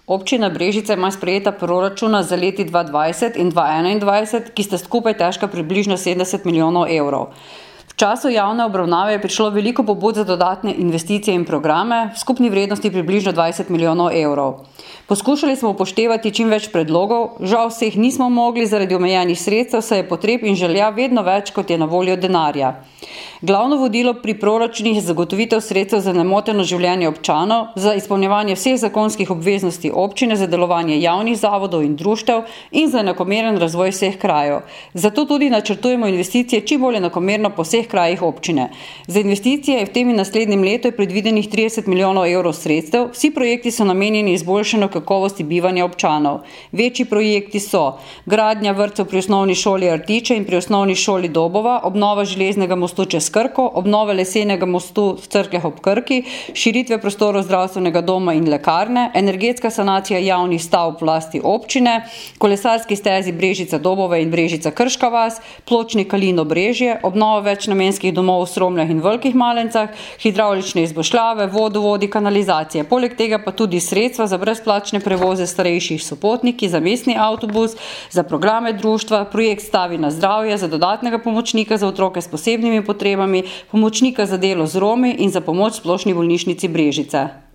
Občina Brežice ima sprejeta proračuna za leti 2020 in 2021, ki sta skupaj težka približno 70 milijonov evrov. V času javne obravnave je prišlo veliko pobud za dodatne investicije in programe, v skupni vrednosti približno 20 milijonov evrov. Poskušali smo upoštevati čim več predlogov, žal vseh nismo mogli zaradi omejenih sredstev, saj je potreb in želja vedno več, kot je na voljo denarja. Glavno vodilo pri proračunih je zagotovitev sredstev za nemoteno življenje občanov, za izpolnjevanje vseh zakonskih obveznosti občine, za delovanje javnih zavodov in društev in za enakomeren razvoj vseh krajev. Zato tudi načrtujemo investicije čim bolj enakomerno po vseh krajih občine. Za investicije je v tem in naslednjem letu predvidenih 30 milijonov evrov sredstev, vsi projekti so namenjeni izboljšanju kakovosti bivanja občanov. Večji projekti so gradnja vrtcev pri osnovni šoli Artiče in pri osnovni šoli Dobova, obnova železnega mostu čez Krko, obnova lesenega mostu v Cerkljah ob Krki, širitve prostorov zdravstvenega doma in lekarne, energetska sanacija javnih stavb v lasti občine, kolesarski stezi Brežica Dobova in Brežica Krška vas, pločnik Kalino Brežje, obnova večnamenskih domov v Sromljah in Velikih Malencah, hidravlične izboljšave, vodovodi, kanalizacije. Poleg tega pa tudi sredstva za brezplačne prevoze starejših sopotniki, za mestni avtobus, za programe društva, projekt Stavi na zdravje, za dodatnega pomočnika za otroke s posebnimi potrebami, pomočnika za delo z Romi in za pomoč Splošni bolnišnici Brežice.